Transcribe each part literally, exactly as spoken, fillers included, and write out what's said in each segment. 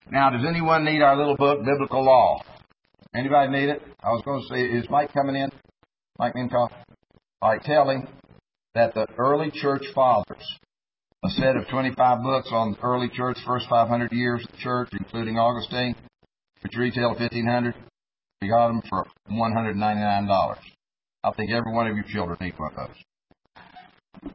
Now, does anyone need our little book, Biblical Law? Anybody need it? I was going to say, is Mike coming in? Mike Minkoff? All right, tell him that the early church fathers, a set of twenty-five books on the early church, first five hundred years of the church, including Augustine, which retail at fifteen hundred dollars, we got them for one hundred ninety-nine dollars. I think every one of your children need one of those.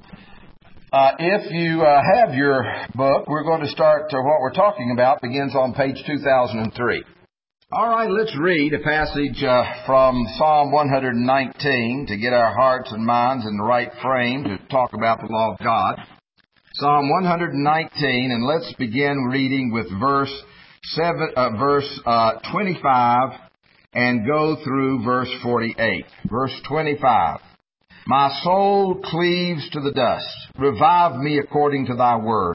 Uh, if you uh, have your book, we're going to start uh, what we're talking about begins on page two thousand three. All right, let's read a passage uh, from Psalm one nineteen to get our hearts and minds in the right frame to talk about the law of God. Psalm one nineteen, and let's begin reading with verse seven, uh, verse uh, twenty-five, and go through verse forty-eight. Verse twenty-five. My soul cleaves to the dust. Revive me according to thy word.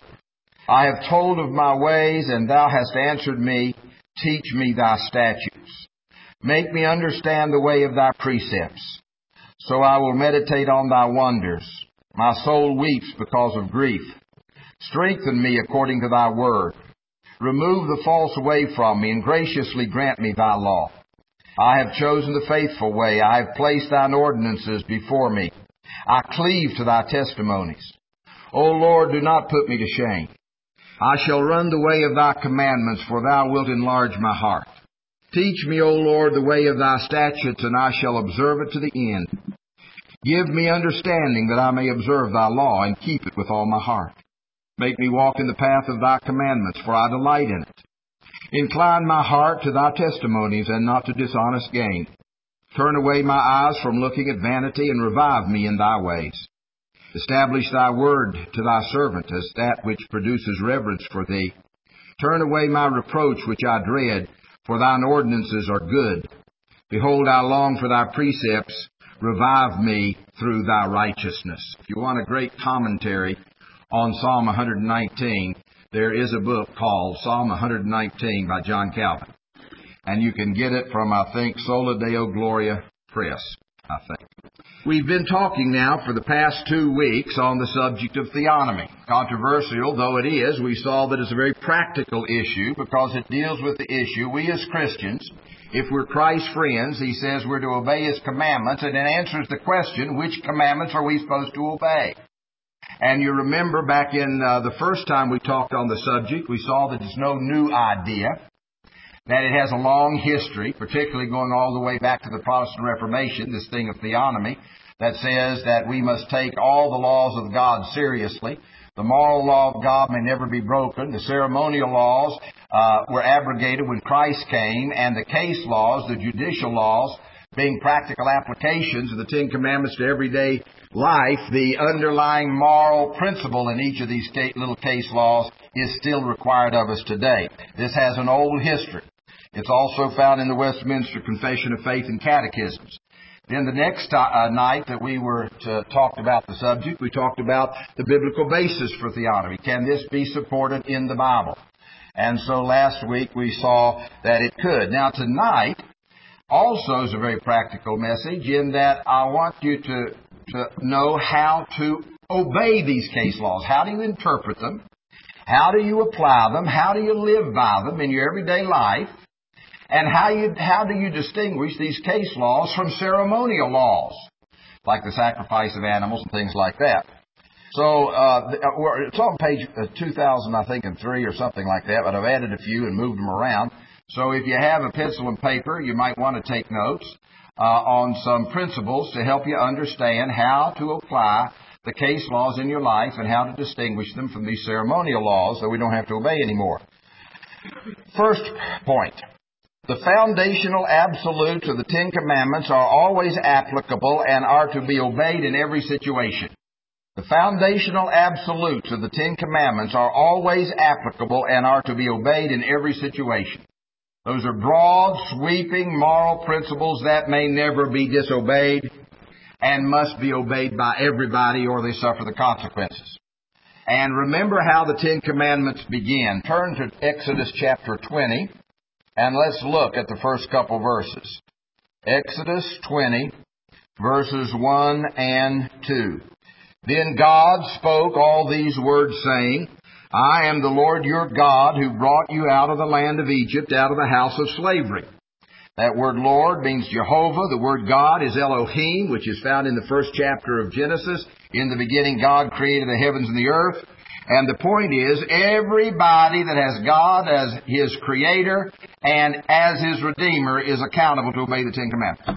I have told of my ways, and thou hast answered me. Teach me thy statutes. Make me understand the way of thy precepts. So I will meditate on thy wonders. My soul weeps because of grief. Strengthen me according to thy word. Remove the false away from me, and graciously grant me thy law. I have chosen the faithful way. I have placed thine ordinances before me. I cleave to thy testimonies. O Lord, do not put me to shame. I shall run the way of thy commandments, for thou wilt enlarge my heart. Teach me, O Lord, the way of thy statutes, and I shall observe it to the end. Give me understanding that I may observe thy law and keep it with all my heart. Make me walk in the path of thy commandments, for I delight in it. Incline my heart to thy testimonies and not to dishonest gain. Turn away my eyes from looking at vanity and revive me in thy ways. Establish thy word to thy servant as that which produces reverence for thee. Turn away my reproach which I dread, for thine ordinances are good. Behold, I long for thy precepts. Revive me through thy righteousness. If you want a great commentary on Psalm one nineteen, there is a book called Psalm one nineteen by John Calvin. And you can get it from, I think, Sola Deo Gloria Press, I think. We've been talking now for the past two weeks on the subject of theonomy. Controversial though it is, we saw that it's a very practical issue because it deals with the issue we as Christians, if we're Christ's friends, he says we're to obey his commandments, and it answers the question, which commandments are we supposed to obey? And you remember back in uh, the first time we talked on the subject, we saw that it's no new idea, that it has a long history, particularly going all the way back to the Protestant Reformation, this thing of theonomy, that says that we must take all the laws of God seriously. The moral law of God may never be broken. The ceremonial laws uh, were abrogated when Christ came, and the case laws, the judicial laws, being practical applications of the Ten Commandments to everyday life, the underlying moral principle in each of these little case laws is still required of us today. This has an old history. It's also found in the Westminster Confession of Faith and Catechisms. Then the next uh, night that we were to talk about the subject, we talked about the biblical basis for theonomy. Can this be supported in the Bible? And so last week we saw that it could. Now tonight also is a very practical message in that I want you to, to know how to obey these case laws. How do you interpret them? How do you apply them? How do you live by them in your everyday life? And how you, how do you distinguish these case laws from ceremonial laws, like the sacrifice of animals and things like that? So uh, it's on page two thousand, I think, and three or something like that, but I've added a few and moved them around. So if you have a pencil and paper, you might want to take notes uh, on some principles to help you understand how to apply the case laws in your life and how to distinguish them from these ceremonial laws that we don't have to obey anymore. First point. The foundational absolutes of the Ten Commandments are always applicable and are to be obeyed in every situation. The foundational absolutes of the Ten Commandments are always applicable and are to be obeyed in every situation. Those are broad, sweeping moral principles that may never be disobeyed and must be obeyed by everybody or they suffer the consequences. And remember how the Ten Commandments begin. Turn to Exodus chapter twenty. And let's look at the first couple verses. Exodus twenty, verses one and two. Then God spoke all these words, saying, I am the Lord your God who brought you out of the land of Egypt, out of the house of slavery. That word Lord means Jehovah. The word God is Elohim, which is found in the first chapter of Genesis. In the beginning, God created the heavens and the earth. And the point is, everybody that has God as His Creator and as His Redeemer is accountable to obey the Ten Commandments.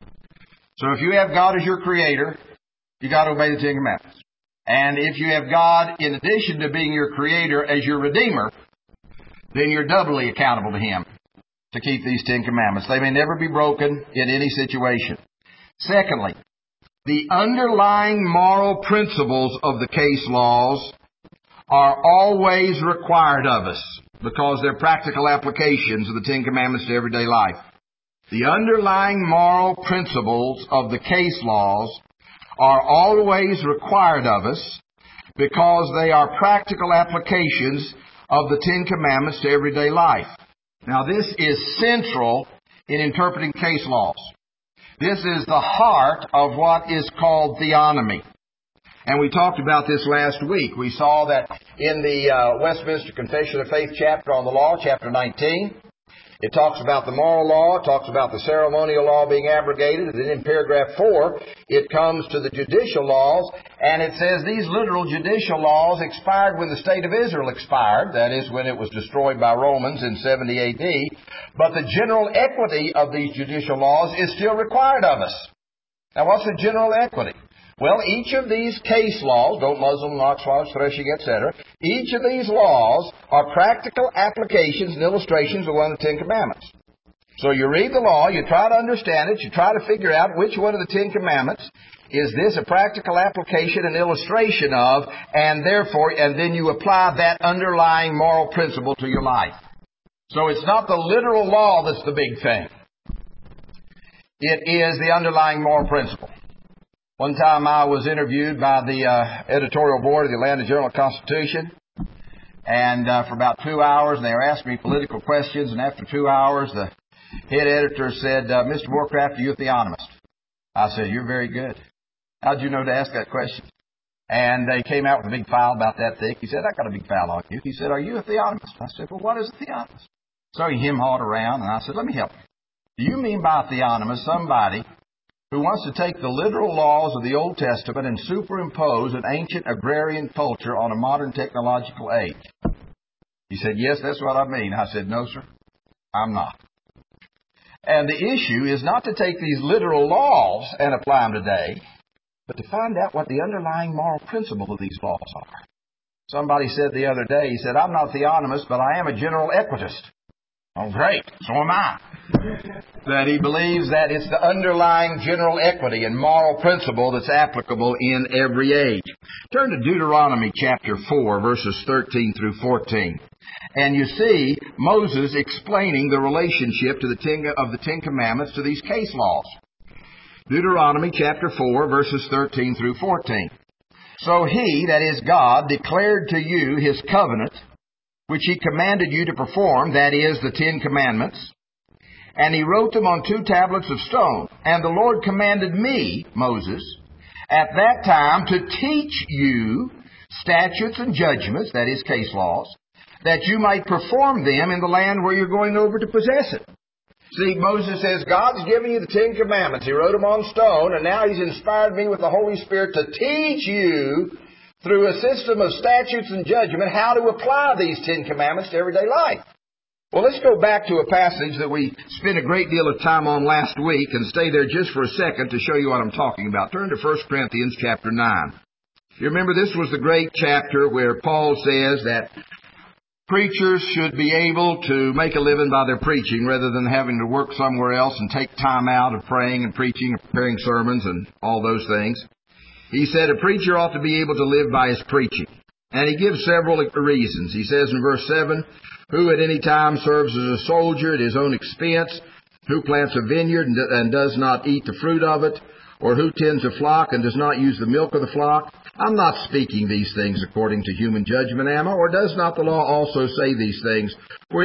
So if you have God as your Creator, you got to obey the Ten Commandments. And if you have God, in addition to being your Creator, as your Redeemer, then you're doubly accountable to Him to keep these Ten Commandments. They may never be broken in any situation. Secondly, the underlying moral principles of the case laws are always required of us because they're practical applications of the Ten Commandments to everyday life. The underlying moral principles of the case laws are always required of us because they are practical applications of the Ten Commandments to everyday life. Now, this is central in interpreting case laws. This is the heart of what is called theonomy. And we talked about this last week. We saw that in the uh, Westminster Confession of Faith chapter on the law, chapter nineteen, it talks about the moral law, it talks about the ceremonial law being abrogated, and then in paragraph four, it comes to the judicial laws, and it says these literal judicial laws expired when the state of Israel expired, that is, when it was destroyed by Romans in seventy A D, but the general equity of these judicial laws is still required of us. Now, what's the general equity? Well, each of these case laws, don't muzzle, knock, swallow, threshing, et cetera, each of these laws are practical applications and illustrations of one of the Ten Commandments. So you read the law, you try to understand it, you try to figure out which one of the Ten Commandments is this a practical application and illustration of, and therefore, and then you apply that underlying moral principle to your life. So it's not the literal law that's the big thing. It is the underlying moral principle. One time I was interviewed by the uh, editorial board of the Atlanta Journal-Constitution, and uh, for about two hours, and they were asking me political questions, and after two hours, the head editor said, uh, Mister Warcraft, are you a theonomist? I said, you're very good. How'd you know to ask that question? And they came out with a big file about that thick. He said, I got a big file on you. He said, are you a theonomist? I said, well, what is a theonomist? So he hem-hawed around, and I said, let me help you. Do you mean by a theonomist somebody who wants to take the literal laws of the Old Testament and superimpose an ancient agrarian culture on a modern technological age? He said, yes, that's what I mean. I said, no, sir, I'm not. And the issue is not to take these literal laws and apply them today, but to find out what the underlying moral principle of these laws are. Somebody said the other day, he said, I'm not a theonomist, but I am a general equitist. Oh, great. So am I. That he believes that it's the underlying general equity and moral principle that's applicable in every age. Turn to Deuteronomy chapter four, verses thirteen through fourteen. And you see Moses explaining the relationship to the ten, of the Ten Commandments to these case laws. Deuteronomy chapter four, verses thirteen through fourteen. So he, that is God, declared to you his covenant, which he commanded you to perform, that is, the Ten Commandments. And he wrote them on two tablets of stone. And the Lord commanded me, Moses, at that time to teach you statutes and judgments, that is, case laws, that you might perform them in the land where you're going over to possess it. See, Moses says, God's given you the Ten Commandments. He wrote them on stone, and now He's inspired me with the Holy Spirit to teach you through a system of statutes and judgment how to apply these Ten Commandments to everyday life. Well, let's go back to a passage that we spent a great deal of time on last week and stay there just for a second to show you what I'm talking about. Turn to First Corinthians chapter nine. You remember this was the great chapter where Paul says that preachers should be able to make a living by their preaching rather than having to work somewhere else and take time out of praying and preaching and preparing sermons and all those things. He said a preacher ought to be able to live by his preaching. And he gives several reasons. He says in verse seven, who at any time serves as a soldier at his own expense, who plants a vineyard and does not eat the fruit of it, or who tends a flock and does not use the milk of the flock. I'm not speaking these things according to human judgment, am I? Or does not the law also say these things? For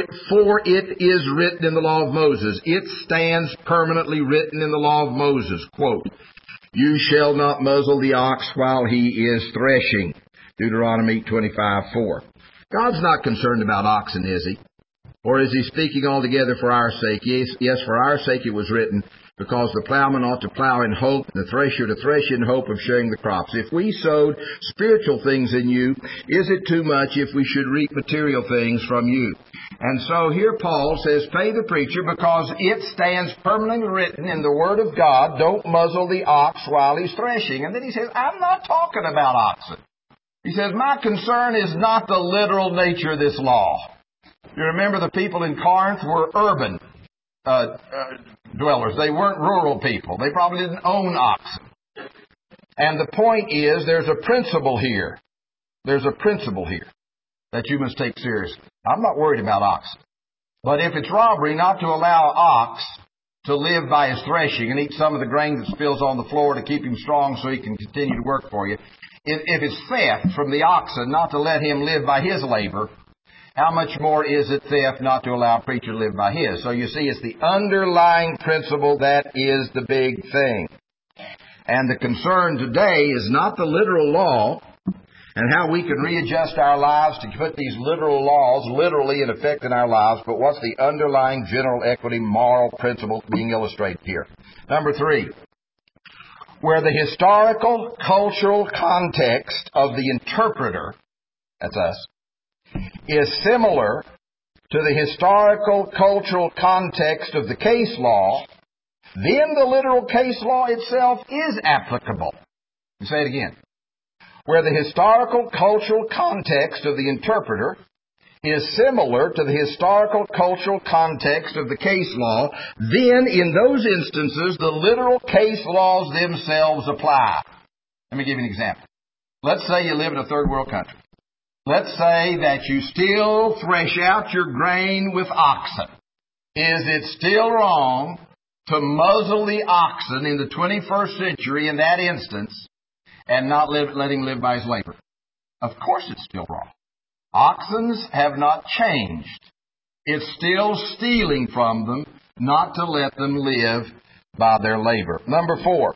it is written in the law of Moses. It stands permanently written in the law of Moses. Quote, you shall not muzzle the ox while he is threshing. Deuteronomy twenty-five four. God's not concerned about oxen, is He? Or is He speaking altogether for our sake? Yes, yes, for our sake it was written, because the plowman ought to plow in hope, and the thresher to thresh in hope of sharing the crops. If we sowed spiritual things in you, is it too much if we should reap material things from you? And so here Paul says, pay the preacher, because it stands permanently written in the Word of God, don't muzzle the ox while he's threshing. And then he says, I'm not talking about oxen. He says, my concern is not the literal nature of this law. You remember the people in Corinth were urban uh, uh, dwellers. They weren't rural people. They probably didn't own oxen. And the point is, there's a principle here. There's a principle here that you must take seriously. I'm not worried about oxen. But if it's robbery not to allow ox to live by his threshing and eat some of the grain that spills on the floor to keep him strong so he can continue to work for you, if, if it's theft from the oxen not to let him live by his labor, how much more is it theft not to allow a preacher to live by his? So you see, it's the underlying principle that is the big thing. And the concern today is not the literal law and how we can readjust our lives to put these literal laws literally in effect in our lives, but what's the underlying general equity moral principle being illustrated here? Number three, where the historical cultural context of the interpreter, that's us, is similar to the historical cultural context of the case law, then the literal case law itself is applicable. Let me say it again. Where the historical cultural context of the interpreter is similar to the historical cultural context of the case law, then in those instances the literal case laws themselves apply. Let me give you an example. Let's say you live in a third world country. Let's say that you still thresh out your grain with oxen. Is it still wrong to muzzle the oxen in the twenty-first century in that instance and not live, let him live by his labor? Of course it's still wrong. Oxens have not changed. It's still stealing from them not to let them live by their labor. Number four,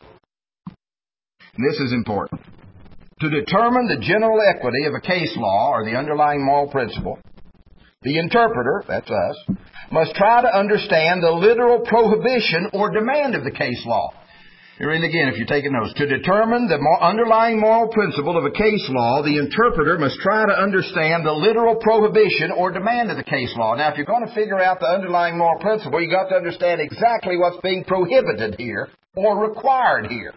and this is important. To determine the general equity of a case law or the underlying moral principle, the interpreter, that's us, must try to understand the literal prohibition or demand of the case law. Here and again, if you're taking notes, to determine the underlying moral principle of a case law, the interpreter must try to understand the literal prohibition or demand of the case law. Now, if you're going to figure out the underlying moral principle, you've got to understand exactly what's being prohibited here or required here.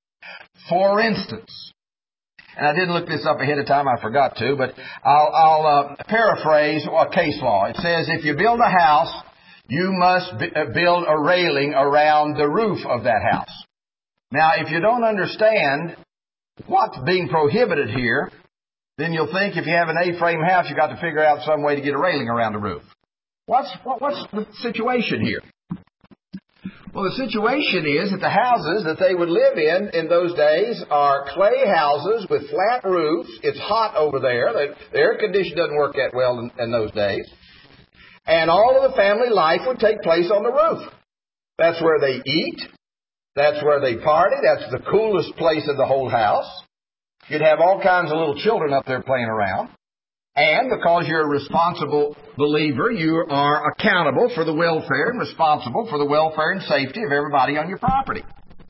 For instance, and I didn't look this up ahead of time, I forgot to, but I'll, I'll uh, paraphrase a case law. It says if you build a house, you must b- build a railing around the roof of that house. Now, if you don't understand what's being prohibited here, then you'll think if you have an A-frame house, you've got to figure out some way to get a railing around the roof. What's, what, what's the situation here? Well, the situation is that the houses that they would live in in those days are clay houses with flat roofs. It's hot over there. The air conditioning doesn't work that well in, in those days. And all of the family life would take place on the roof. That's where they eat. That's where they party. That's the coolest place in the whole house. You'd have all kinds of little children up there playing around. And because you're a responsible believer, you are accountable for the welfare and responsible for the welfare and safety of everybody on your property.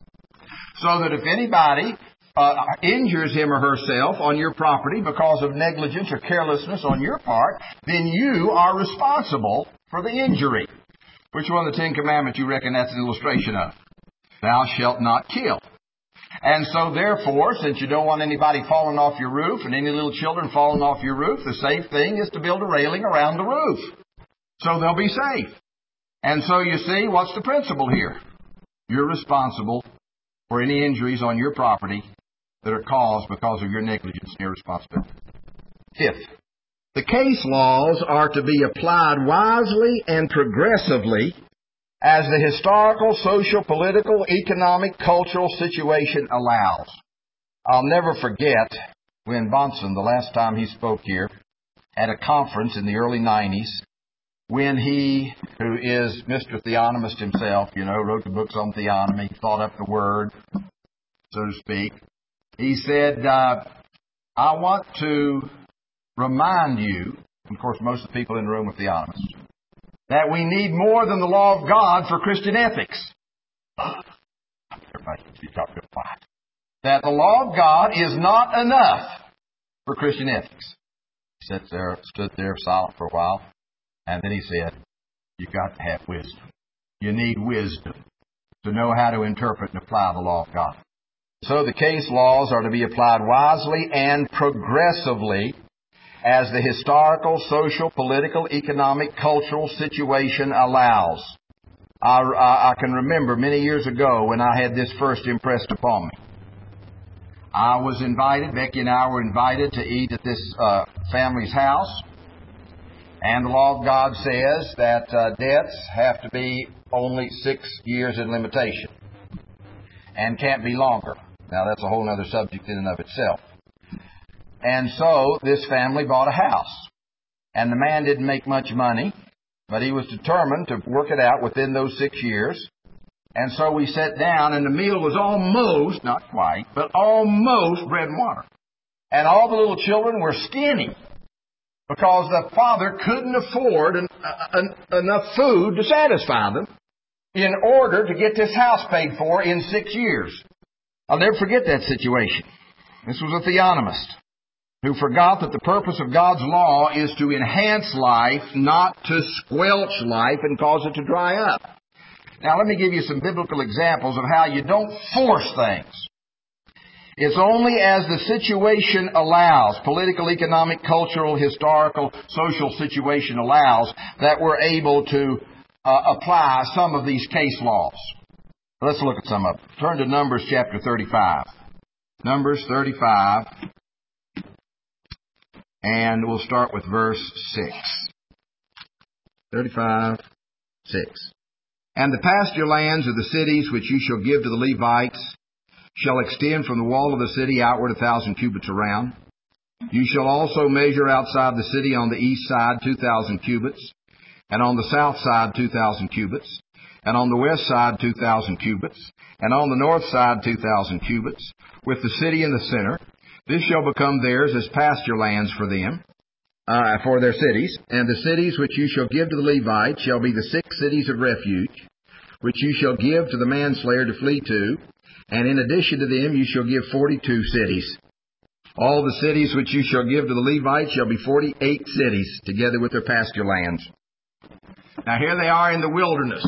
So that if anybody uh, injures him or herself on your property because of negligence or carelessness on your part, then you are responsible for the injury. Which one of the Ten Commandments you reckon that's an illustration of? Thou shalt not kill. And so therefore, since you don't want anybody falling off your roof and any little children falling off your roof, the safe thing is to build a railing around the roof so they'll be safe. And so you see, what's the principle here? You're responsible for any injuries on your property that are caused because of your negligence and irresponsibility. Fifth, the case laws are to be applied wisely and progressively as the historical, social, political, economic, cultural situation allows. I'll never forget when Bonson, the last time he spoke here, at a conference in the early nineties, when he, who is Mister Theonomist himself, you know, wrote the books on theonomy, thought up the word, so to speak, he said, uh, I want to remind you, of course most of the people in the room are theonomists, that we need more than the law of God for Christian ethics. Everybody should be talking quiet. That the law of God is not enough for Christian ethics. He sat there, stood there silent for a while, and then he said, you've got to have wisdom. You need wisdom to know how to interpret and apply the law of God. So the case laws are to be applied wisely and progressively as the historical, social, political, economic, cultural situation allows. I, I, I can remember many years ago when I had this first impressed upon me. I was invited, Becky and I were invited to eat at this uh, family's house. And the law of God says that uh, debts have to be only six years in limitation and can't be longer. Now, that's a whole other subject in and of itself. And so this family bought a house. And the man didn't make much money, but he was determined to work it out within those six years. And so we sat down, and the meal was almost, not quite, but almost bread and water. And all the little children were skinny because the father couldn't afford an, an, enough food to satisfy them in order to get this house paid for in six years. I'll never forget that situation. This was a theonomist who forgot that the purpose of God's law is to enhance life, not to squelch life and cause it to dry up. Now, let me give you some biblical examples of how you don't force things. It's only as the situation allows, political, economic, cultural, historical, social situation allows, that we're able to uh, apply some of these case laws. Let's look at some of them. Turn to Numbers chapter thirty-five. Numbers thirty-five. And we'll start with verse six. thirty-five, six. And the pasture lands of the cities which you shall give to the Levites shall extend from the wall of the city outward a thousand cubits around. You shall also measure outside the city on the east side two thousand cubits, and on the south side two thousand cubits, and on the west side two thousand cubits, and on the north side two thousand cubits, with the city in the center. This shall become theirs as pasture lands for them, uh, for their cities. And the cities which you shall give to the Levites shall be the six cities of refuge, which you shall give to the manslayer to flee to. And in addition to them you shall give forty-two cities. All the cities which you shall give to the Levites shall be forty-eight cities, together with their pasture lands. Now here they are in the wilderness,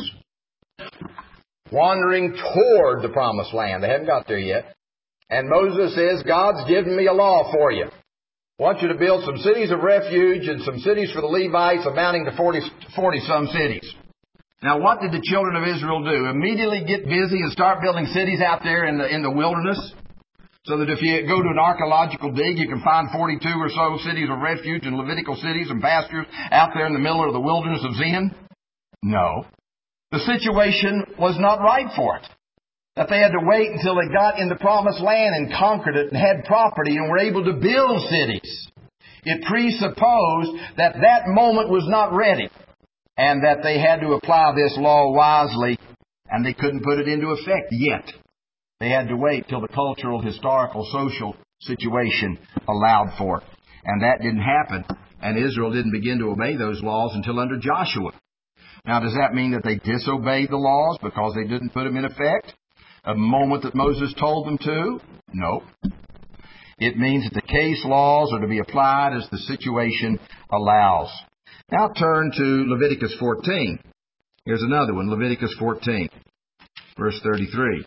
wandering toward the promised land. They haven't got there yet. And Moses says, God's given me a law for you. I want you to build some cities of refuge and some cities for the Levites amounting to forty, forty-some cities. Now, what did the children of Israel do? Immediately get busy and start building cities out there in the, in the wilderness? So that if you go to an archaeological dig, you can find forty-two or so cities of refuge and Levitical cities and pastures out there in the middle of the wilderness of Zin? No. The situation was not right for it. That they had to wait until they got in the promised land and conquered it and had property and were able to build cities. It presupposed that that moment was not ready and that they had to apply this law wisely, and they couldn't put it into effect yet. They had to wait till the cultural, historical, social situation allowed for it. And that didn't happen, and Israel didn't begin to obey those laws until under Joshua. Now, does that mean that they disobeyed the laws because they didn't put them in effect a moment that Moses told them to? No. It means that the case laws are to be applied as the situation allows. Now turn to Leviticus fourteen. Here's another one, Leviticus fourteen, verse thirty-three.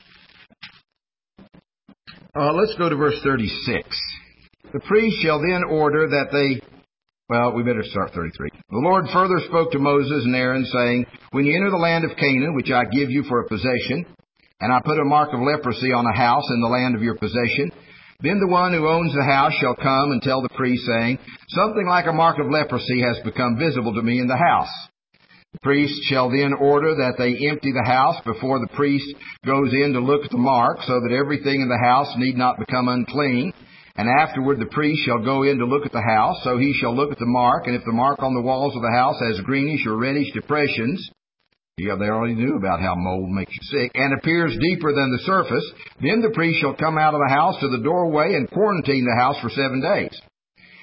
Uh, let's go to verse thirty-six. The priest shall then order that they... Well, we better start thirty-three. The Lord further spoke to Moses and Aaron, saying, When you enter the land of Canaan, which I give you for a possession, and I put a mark of leprosy on a house in the land of your possession, then the one who owns the house shall come and tell the priest, saying, Something like a mark of leprosy has become visible to me in the house. The priest shall then order that they empty the house before the priest goes in to look at the mark, so that everything in the house need not become unclean. And afterward the priest shall go in to look at the house, so he shall look at the mark, and if the mark on the walls of the house has greenish or reddish depressions, yeah, they already knew about how mold makes you sick, and appears deeper than the surface, then the priest shall come out of the house to the doorway and quarantine the house for seven days.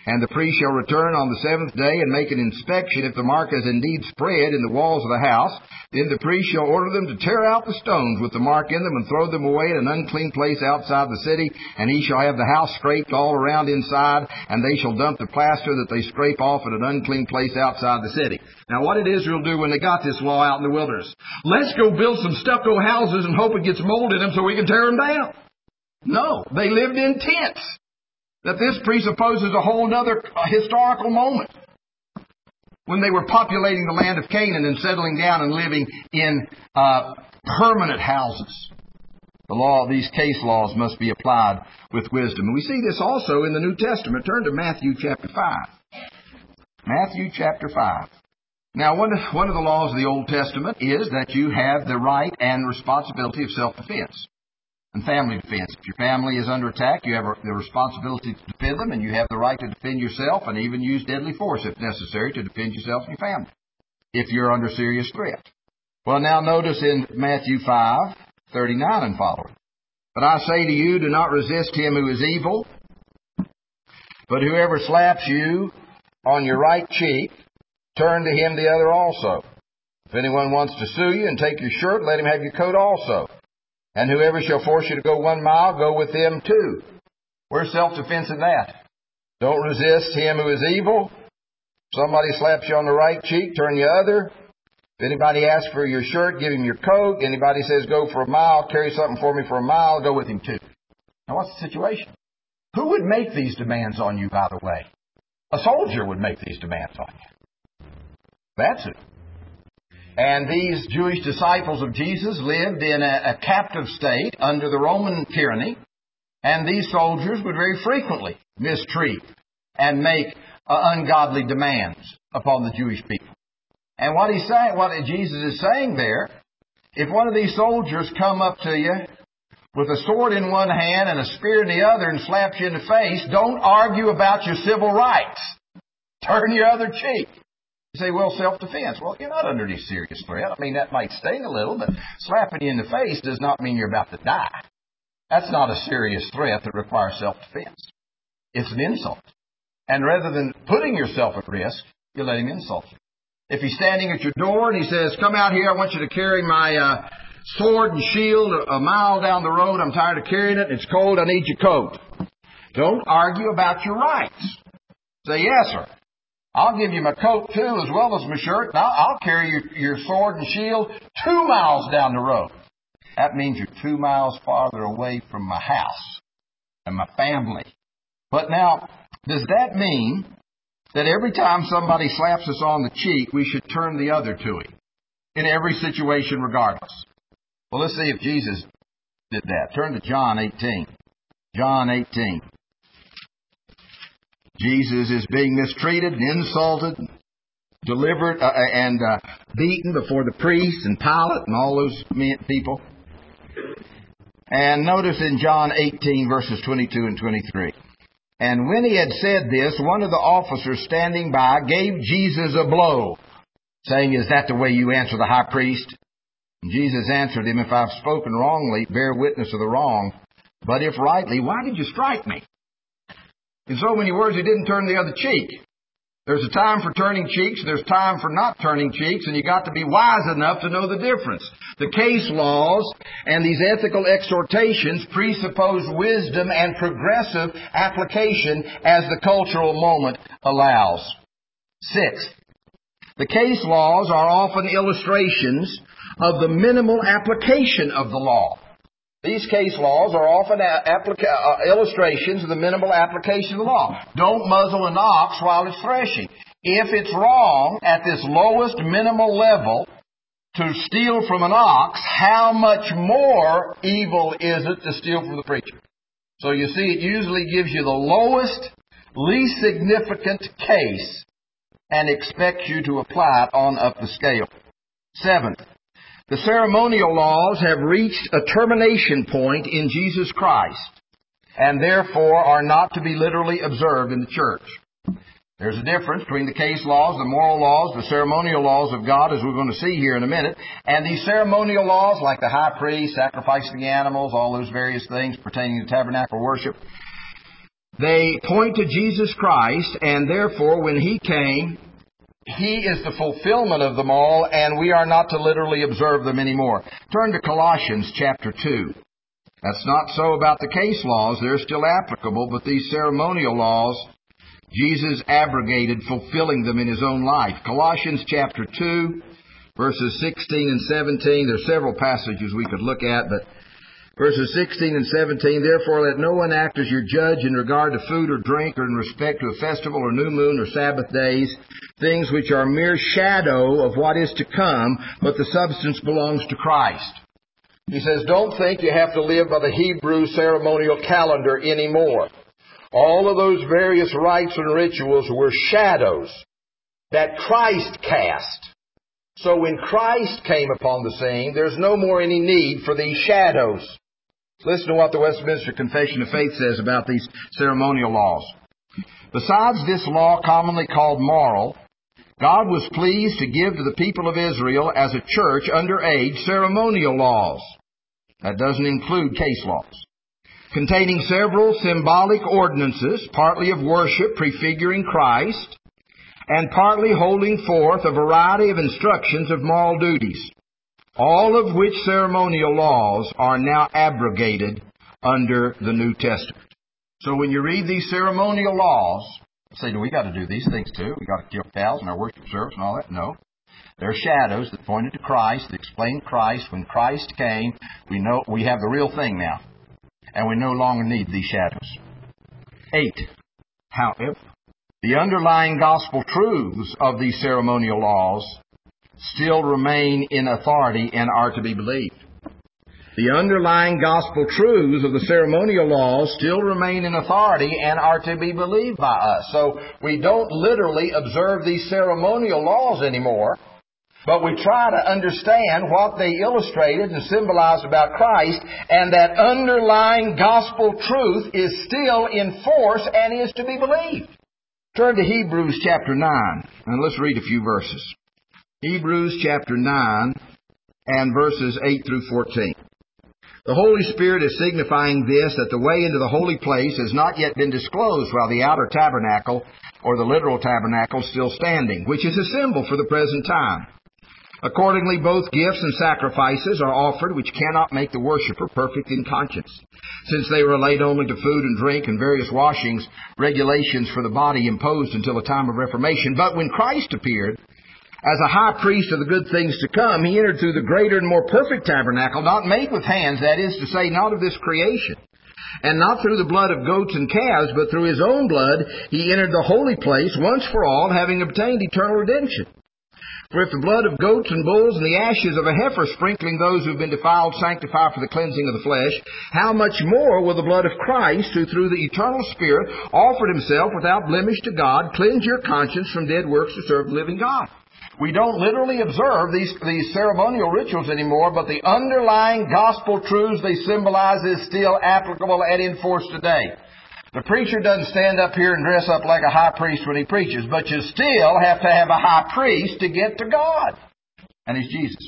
And the priest shall return on the seventh day and make an inspection. If the mark has indeed spread in the walls of the house, then the priest shall order them to tear out the stones with the mark in them and throw them away in an unclean place outside the city. And he shall have the house scraped all around inside, and they shall dump the plaster that they scrape off at an unclean place outside the city. Now, what did Israel do when they got this law out in the wilderness? Let's go build some stucco houses and hope it gets mold in them so we can tear them down. No, they lived in tents. That this presupposes a whole other historical moment when they were populating the land of Canaan and settling down and living in uh, permanent houses. The law, these case laws must be applied with wisdom. And we see this also in the New Testament. Turn to Matthew chapter five. Matthew chapter five. Now, one of, one of the laws of the Old Testament is that you have the right and responsibility of self-defense and family defense. If your family is under attack, you have the responsibility to defend them, and you have the right to defend yourself and even use deadly force if necessary to defend yourself and your family if you're under serious threat. Well, now notice in Matthew five, thirty-nine and following. But I say to you, do not resist him who is evil, but whoever slaps you on your right cheek, turn to him the other also. If anyone wants to sue you and take your shirt, let him have your coat also. And whoever shall force you to go one mile, go with them too. Where's self-defense in that? Don't resist him who is evil. Somebody slaps you on the right cheek, turn the other. If anybody asks for your shirt, give him your coat. Anybody says go for a mile, carry something for me for a mile, go with him too. Now what's the situation? Who would make these demands on you, by the way? A soldier would make these demands on you. That's it. And these Jewish disciples of Jesus lived in a, a captive state under the Roman tyranny. And these soldiers would very frequently mistreat and make uh, ungodly demands upon the Jewish people. And what he's saying, what Jesus is saying there, if one of these soldiers come up to you with a sword in one hand and a spear in the other and slaps you in the face, don't argue about your civil rights. Turn your other cheek. You say, well, self-defense. Well, you're not under any serious threat. I mean, that might sting a little, but slapping you in the face does not mean you're about to die. That's not a serious threat that requires self-defense. It's an insult. And rather than putting yourself at risk, you let him insult you. If he's standing at your door and he says, come out here, I want you to carry my uh, sword and shield a, a mile down the road. I'm tired of carrying it. It's cold. I need your coat. Don't argue about your rights. Say, yes, sir. I'll give you my coat, too, as well as my shirt. Now, I'll carry your, your sword and shield two miles down the road. That means you're two miles farther away from my house and my family. But now, does that mean that every time somebody slaps us on the cheek, we should turn the other to him in every situation regardless? Well, let's see if Jesus did that. Turn to John eighteen. John eighteen. Jesus is being mistreated and insulted, delivered uh, and uh, beaten before the priests and Pilate and all those people. And notice in John eighteen, verses twenty-two and twenty-three. And when he had said this, one of the officers standing by gave Jesus a blow, saying, is that the way you answer the high priest? And Jesus answered him, if I've spoken wrongly, bear witness of the wrong. But if rightly, why did you strike me? In so many words, he didn't turn the other cheek. There's a time for turning cheeks, and there's time for not turning cheeks, and you got to be wise enough to know the difference. The case laws and these ethical exhortations presuppose wisdom and progressive application as the cultural moment allows. Sixth, the case laws are often illustrations of the minimal application of the law. These case laws are often applica- uh, illustrations of the minimal application of the law. Don't muzzle an ox while it's threshing. If it's wrong at this lowest minimal level to steal from an ox, how much more evil is it to steal from the preacher? So you see, it usually gives you the lowest, least significant case and expects you to apply it on up the scale. Seventh, the ceremonial laws have reached a termination point in Jesus Christ and therefore are not to be literally observed in the church. There's a difference between the case laws, the moral laws, the ceremonial laws of God, as we're going to see here in a minute, and these ceremonial laws like the high priest, sacrificing the animals, all those various things pertaining to tabernacle worship. They point to Jesus Christ, and therefore when He came, He is the fulfillment of them all, and we are not to literally observe them anymore. Turn to Colossians chapter two. That's not so about the case laws. They're still applicable, but these ceremonial laws, Jesus abrogated, fulfilling them in His own life. Colossians chapter two, verses sixteen and seventeen. There are several passages we could look at, but verses sixteen and seventeen, therefore let no one act as your judge in regard to food or drink or in respect to a festival or new moon or Sabbath days, things which are mere shadow of what is to come, but the substance belongs to Christ. He says, don't think you have to live by the Hebrew ceremonial calendar anymore. All of those various rites and rituals were shadows that Christ cast. So when Christ came upon the scene, there's no more any need for these shadows. Listen to what the Westminster Confession of Faith says about these ceremonial laws. Besides this law commonly called moral, God was pleased to give to the people of Israel as a church under age ceremonial laws. That doesn't include case laws. Containing several symbolic ordinances, partly of worship prefiguring Christ, and partly holding forth a variety of instructions of moral duties, all of which ceremonial laws are now abrogated under the New Testament. So when you read these ceremonial laws, say, do we got to do these things too? We got to kill cows in our worship service and all that? No. They're shadows that pointed to Christ, that explained Christ. When Christ came, we know we have the real thing now, and we no longer need these shadows. Eight. However, the underlying gospel truths of these ceremonial laws still remain in authority and are to be believed. The underlying gospel truths of the ceremonial laws still remain in authority and are to be believed by us. So we don't literally observe these ceremonial laws anymore, but we try to understand what they illustrated and symbolized about Christ, and that underlying gospel truth is still in force and is to be believed. Turn to Hebrews chapter nine, and let's read a few verses. Hebrews chapter nine and verses eight through fourteen. The Holy Spirit is signifying this, that the way into the holy place has not yet been disclosed while the outer tabernacle, or the literal tabernacle, is still standing, which is a symbol for the present time. Accordingly, both gifts and sacrifices are offered which cannot make the worshiper perfect in conscience, since they relate only to food and drink and various washings, regulations for the body imposed until the time of Reformation. But when Christ appeared as a high priest of the good things to come, He entered through the greater and more perfect tabernacle, not made with hands, that is to say, not of this creation, and not through the blood of goats and calves, but through His own blood He entered the holy place once for all, having obtained eternal redemption. For if the blood of goats and bulls and the ashes of a heifer sprinkling those who have been defiled sanctify for the cleansing of the flesh, how much more will the blood of Christ, who through the eternal Spirit offered Himself without blemish to God, cleanse your conscience from dead works to serve the living God? We don't literally observe these, these ceremonial rituals anymore, but the underlying gospel truths they symbolize is still applicable and in force today. The preacher doesn't stand up here and dress up like a high priest when he preaches, but you still have to have a high priest to get to God. And He's Jesus.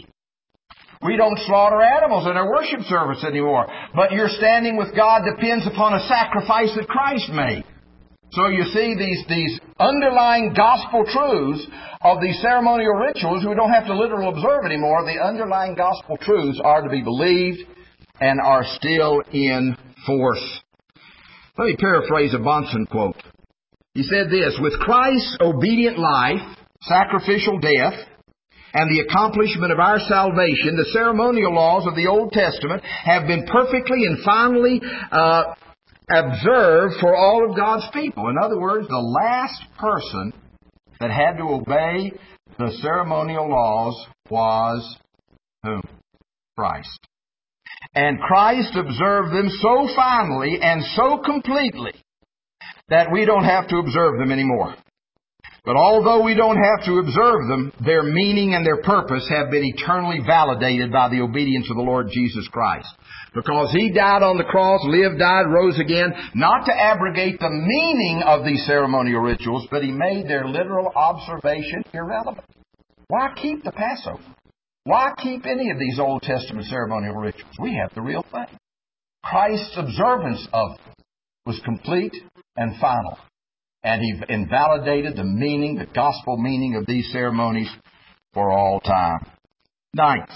We don't slaughter animals in our worship service anymore, but your standing with God depends upon a sacrifice that Christ made. So you see, these, these underlying gospel truths of these ceremonial rituals, we don't have to literally observe anymore. The underlying gospel truths are to be believed and are still in force. Let me paraphrase a Bonson quote. He said this, with Christ's obedient life, sacrificial death, and the accomplishment of our salvation, the ceremonial laws of the Old Testament have been perfectly and finally uh, observed for all of God's people. In other words, the last person that had to obey the ceremonial laws was whom? Christ. And Christ observed them so finally and so completely that we don't have to observe them anymore. But although we don't have to observe them, their meaning and their purpose have been eternally validated by the obedience of the Lord Jesus Christ. Because He died on the cross, lived, died, rose again, not to abrogate the meaning of these ceremonial rituals, but He made their literal observation irrelevant. Why keep the Passover? Why keep any of these Old Testament ceremonial rituals? We have the real thing. Christ's observance of them was complete and final. And He invalidated the meaning, the gospel meaning of these ceremonies for all time. Ninth,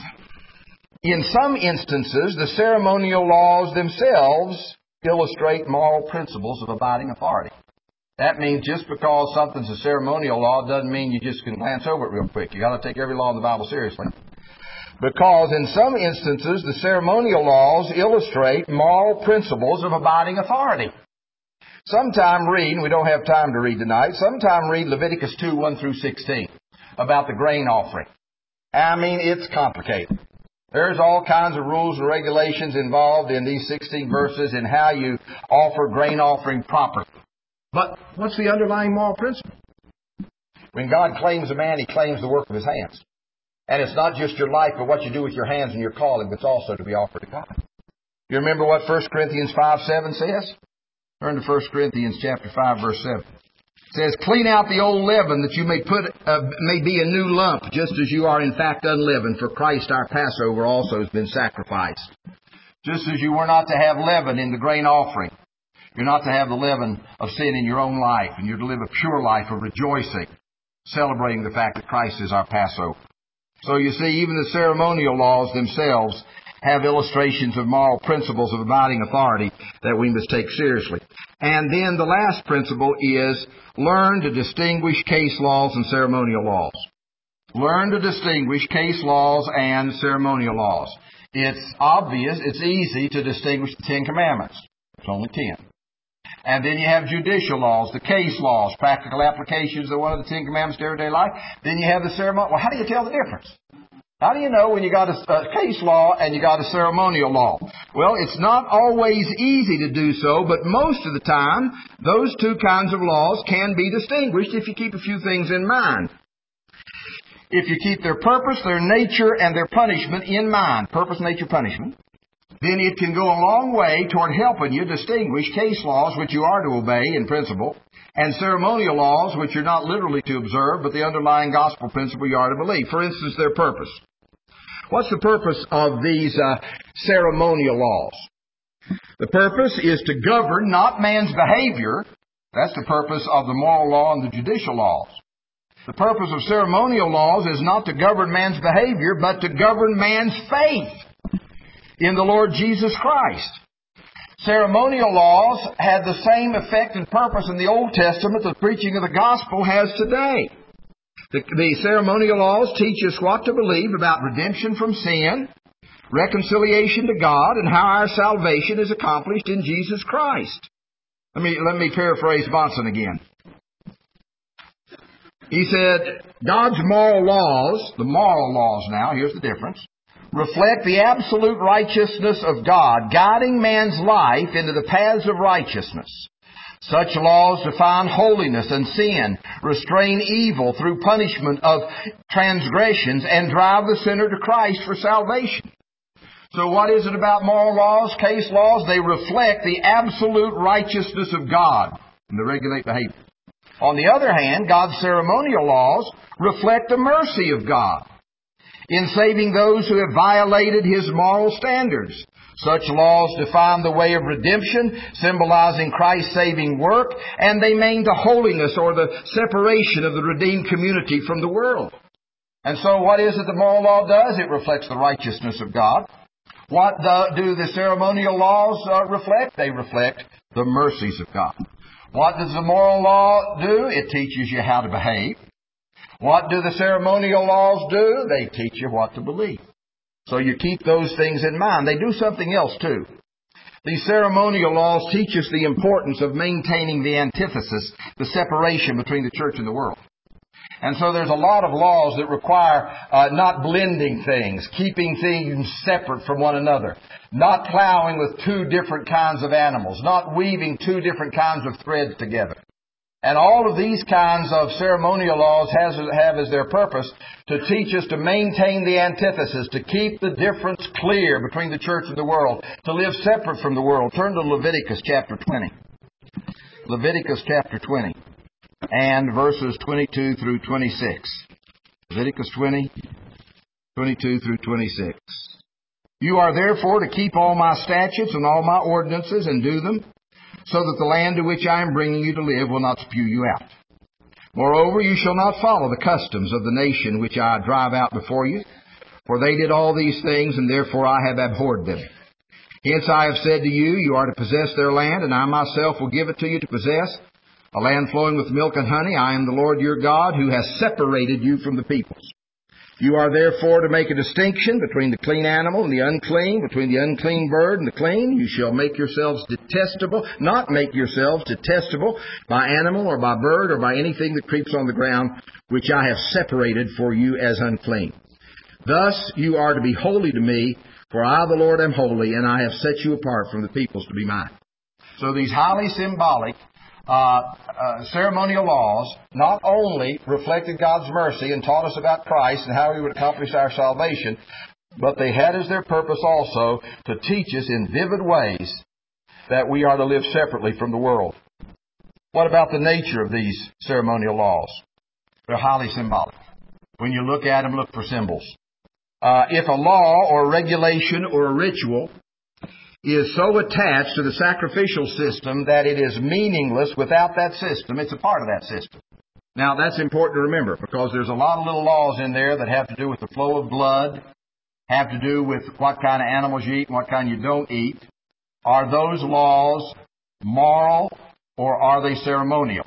in some instances, the ceremonial laws themselves illustrate moral principles of abiding authority. That means just because something's a ceremonial law doesn't mean you just can glance over it real quick. You've got to take every law in the Bible seriously. Because in some instances, the ceremonial laws illustrate moral principles of abiding authority. Sometime read, and we don't have time to read tonight, sometime read Leviticus two, one through sixteen about the grain offering. I mean, it's complicated. There's all kinds of rules and regulations involved in these sixteen verses in how you offer grain offering properly. But what's the underlying moral principle? When God claims a man, He claims the work of his hands. And it's not just your life, but what you do with your hands and your calling that's also to be offered to God. You remember what First Corinthians five seven says? Turn to First Corinthians chapter five, verse seven. It says, clean out the old leaven that you may put uh, may be a new lump, just as you are in fact unleavened. For Christ our Passover also has been sacrificed. Just as you were not to have leaven in the grain offering, you're not to have the leaven of sin in your own life, and you're to live a pure life of rejoicing, celebrating the fact that Christ is our Passover. So you see, even the ceremonial laws themselves have illustrations of moral principles of abiding authority that we must take seriously. And then the last principle is learn to distinguish case laws and ceremonial laws. Learn to distinguish case laws and ceremonial laws. It's obvious, it's easy to distinguish the Ten Commandments. It's only ten. And then you have judicial laws, the case laws, practical applications of one of the Ten Commandments to everyday life. Then you have the ceremonial. Well, how do you tell the difference? How do you know when you got a, a case law and you got a ceremonial law? Well, it's not always easy to do so, but most of the time, those two kinds of laws can be distinguished if you keep a few things in mind. If you keep their purpose, their nature, and their punishment in mind, purpose, nature, punishment, then it can go a long way toward helping you distinguish case laws which you are to obey in principle, and ceremonial laws which you're not literally to observe, but the underlying gospel principle you are to believe. For instance, their purpose. What's the purpose of these uh, ceremonial laws? The purpose is to govern not man's behavior. That's the purpose of the moral law and the judicial laws. The purpose of ceremonial laws is not to govern man's behavior, but to govern man's faith in the Lord Jesus Christ. Ceremonial laws had the same effect and purpose in the Old Testament that the preaching of the gospel has today. The, the ceremonial laws teach us what to believe about redemption from sin, reconciliation to God, and how our salvation is accomplished in Jesus Christ. Let me, let me paraphrase Bonson again. He said, God's moral laws, the moral laws now, here's the difference, reflect the absolute righteousness of God, guiding man's life into the paths of righteousness. Such laws define holiness and sin, restrain evil through punishment of transgressions, and drive the sinner to Christ for salvation. So what is it about moral laws, case laws? They reflect the absolute righteousness of God, and they regulate behavior. On the other hand, God's ceremonial laws reflect the mercy of God in saving those who have violated His moral standards. Such laws define the way of redemption, symbolizing Christ's saving work, and they mean the holiness or the separation of the redeemed community from the world. And so what is it the moral law does? It reflects the righteousness of God. What do the ceremonial laws uh, reflect? They reflect the mercies of God. What does the moral law do? It teaches you how to behave. What do the ceremonial laws do? They teach you what to believe. So you keep those things in mind. They do something else too. These ceremonial laws teach us the importance of maintaining the antithesis, the separation between the church and the world. And so there's a lot of laws that require uh, not blending things, keeping things separate from one another, not plowing with two different kinds of animals, not weaving two different kinds of threads together. And all of these kinds of ceremonial laws has, have as their purpose to teach us to maintain the antithesis, to keep the difference clear between the church and the world, to live separate from the world. Turn to Leviticus chapter twenty. Leviticus chapter twenty and verses twenty-two through twenty-six. Leviticus twenty, twenty-two through twenty-six. You are therefore to keep all my statutes and all my ordinances and do them, so that the land to which I am bringing you to live will not spew you out. Moreover, you shall not follow the customs of the nation which I drive out before you, for they did all these things, and therefore I have abhorred them. Hence I have said to you, you are to possess their land, and I myself will give it to you to possess, a land flowing with milk and honey. I am the Lord your God, who has separated you from the peoples. You are therefore to make a distinction between the clean animal and the unclean, between the unclean bird and the clean. You shall make yourselves detestable, not make yourselves detestable by animal or by bird or by anything that creeps on the ground, which I have separated for you as unclean. Thus you are to be holy to me, for I, the Lord, am holy, and I have set you apart from the peoples to be mine. So these highly symbolic Uh, uh, ceremonial laws not only reflected God's mercy and taught us about Christ and how He would accomplish our salvation, but they had as their purpose also to teach us in vivid ways that we are to live separately from the world. What about the nature of these ceremonial laws? They're highly symbolic. When you look at them, look for symbols. Uh, if a law or regulation or a ritual is so attached to the sacrificial system that it is meaningless without that system, it's a part of that system. Now, that's important to remember, because there's a lot of little laws in there that have to do with the flow of blood, have to do with what kind of animals you eat and what kind you don't eat. Are those laws moral or are they ceremonial?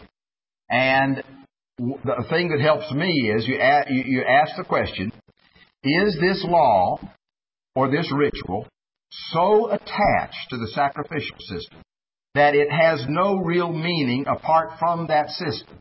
And the thing that helps me is you you ask the question, is this law or this ritual so attached to the sacrificial system that it has no real meaning apart from that system?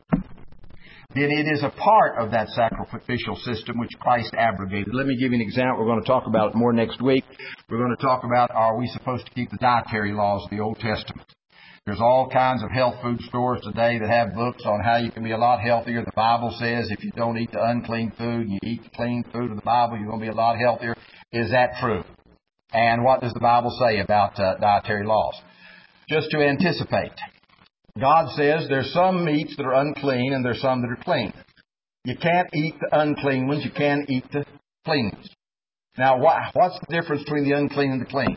Then it is a part of that sacrificial system which Christ abrogated. Let me give you an example. We're going to talk about it more next week. We're going to talk about, are we supposed to keep the dietary laws of the Old Testament? There's all kinds of health food stores today that have books on how you can be a lot healthier. The Bible says if you don't eat the unclean food and you eat the clean food of the Bible, you're going to be a lot healthier. Is that true? And what does the Bible say about uh, dietary laws? Just to anticipate, God says there's some meats that are unclean and there's some that are clean. You can't eat the unclean ones. You can eat the clean ones. Now, what, what's the difference between the unclean and the clean?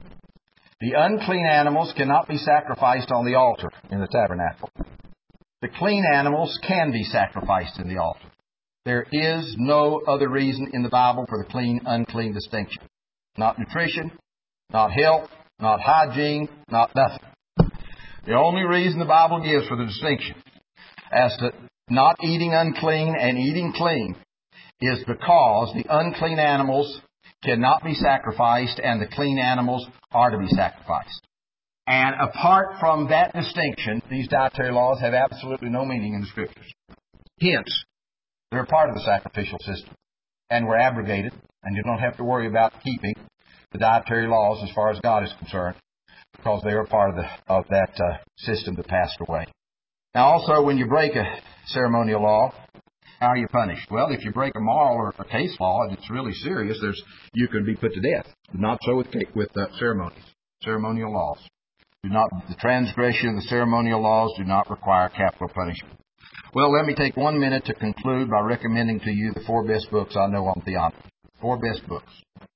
The unclean animals cannot be sacrificed on the altar in the tabernacle. The clean animals can be sacrificed in the altar. There is no other reason in the Bible for the clean-unclean distinction. Not nutrition, not health, not hygiene, not nothing. The only reason the Bible gives for the distinction as to not eating unclean and eating clean is because the unclean animals cannot be sacrificed and the clean animals are to be sacrificed. And apart from that distinction, these dietary laws have absolutely no meaning in the Scriptures. Hence, they're a part of the sacrificial system and were abrogated, and you don't have to worry about keeping the dietary laws as far as God is concerned, because they are a part of, the, of that uh, system that passed away. Now also, when you break a ceremonial law, how are you punished? Well, if you break a moral or a case law, and it's really serious, there's you can be put to death. Not so with, with uh, ceremonies, ceremonial laws. Do not the transgression of the ceremonial laws do not require capital punishment. Well, let me take one minute to conclude by recommending to you the four best books I know on theology. Four best books.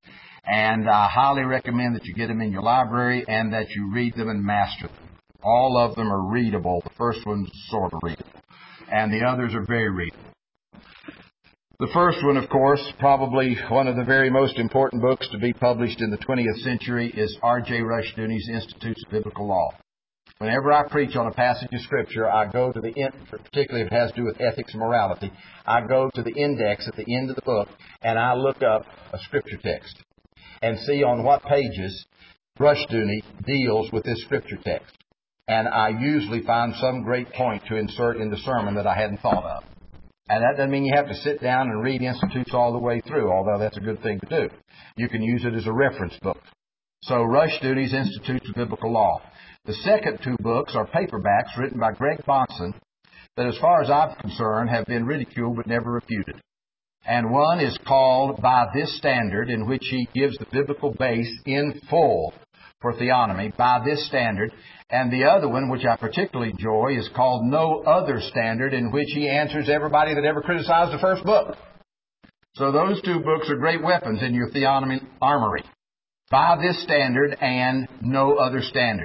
And I highly recommend that you get them in your library and that you read them and master them. All of them are readable. The first one's sort of readable. And the others are very readable. The first one, of course, probably one of the very most important books to be published in the twentieth century is R J Rushdoony's Institutes of Biblical Law. Whenever I preach on a passage of Scripture, I go to the, in, particularly if it has to do with ethics and morality, I go to the index at the end of the book and I look up a Scripture text and see on what pages Rushdoony deals with this Scripture text. And I usually find some great point to insert in the sermon that I hadn't thought of. And that doesn't mean you have to sit down and read Institutes all the way through, although that's a good thing to do. You can use it as a reference book. So Rushdoony's Institutes of Biblical Law. The second two books are paperbacks written by Greg Bahnsen that, as far as I'm concerned, have been ridiculed but never refuted. And one is called By This Standard, in which he gives the biblical base in full for theonomy, by this standard. And the other one, which I particularly enjoy, is called No Other Standard, in which he answers everybody that ever criticized the first book. So those two books are great weapons in your theonomy armory. By This Standard and No Other Standard.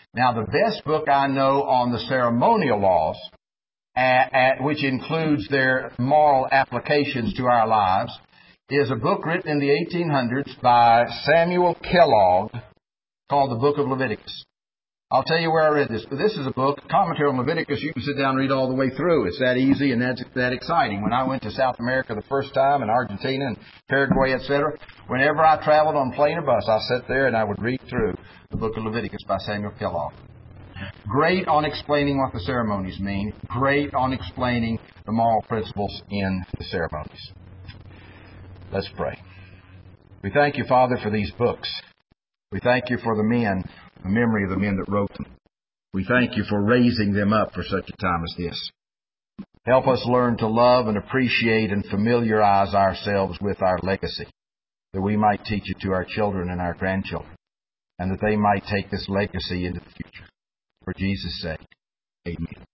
Now, the best book I know on the ceremonial laws, at, at, which includes their moral applications to our lives, is a book written in the eighteen hundreds by Samuel Kellogg called the Book of Leviticus. I'll tell you where I read this. But this is a book, commentary on Leviticus. You can sit down and read all the way through. It's that easy and that's that exciting. When I went to South America the first time, in Argentina and Paraguay, et cetera, whenever I traveled on plane or bus, I sat there and I would read through the Book of Leviticus by Samuel Kellogg. Great on explaining what the ceremonies mean. Great on explaining the moral principles in the ceremonies. Let's pray. We thank you, Father, for these books. We thank you for the men, the memory of the men that wrote them. We thank you for raising them up for such a time as this. Help us learn to love and appreciate and familiarize ourselves with our legacy, that we might teach it to our children and our grandchildren, and that they might take this legacy into the future. For Jesus' sake, amen.